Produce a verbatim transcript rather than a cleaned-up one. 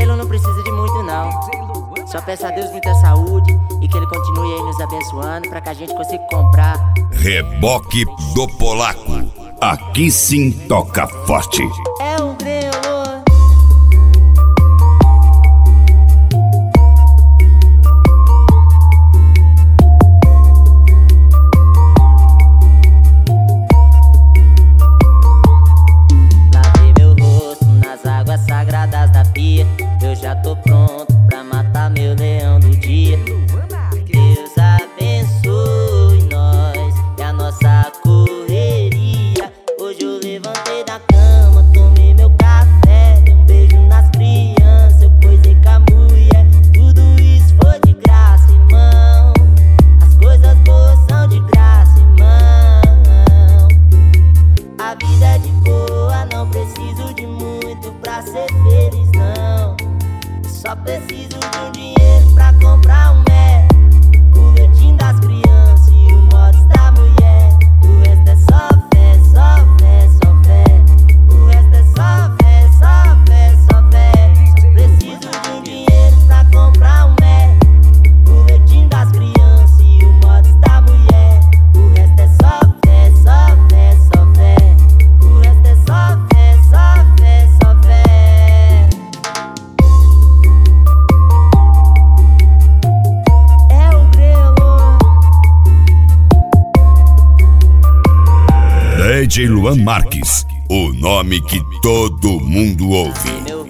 Grelo não precisa de muito não. Só peço a Deus muita saúde e que ele continue aí nos abençoando pra que a gente consiga comprar. Reboque do Polaco. Aqui sim toca forte. É o Grelo. Lavei meu rosto nas águas sagradas da pia. Eu já tô pronto pra matar meu leão do dia. Deus abençoe nós e a nossa correria. Hoje eu levantei da cama, tomei meu café, dei um beijo nas crianças, eu coisei com a mulher. Tudo isso foi de graça, irmão. As coisas boas são de graça, irmão. A vida é de boa, não preciso de muito pra ser feliz, não. Só preciso de um dinheiro pra comprar um mé, o leitinho das crianças e o mods da mulher. O resto é só fé, só fé, só fé. O resto é só fé, só fé, só fé. Só preciso de um dinheiro pra comprar um mé, o leitinho das crianças e o mods da mulher. O resto é só fé, só fé, só fé. O resto é só fé, só fé, só fé. É o Grelo. D J Luan Marques, o nome que todo mundo ouve. Meu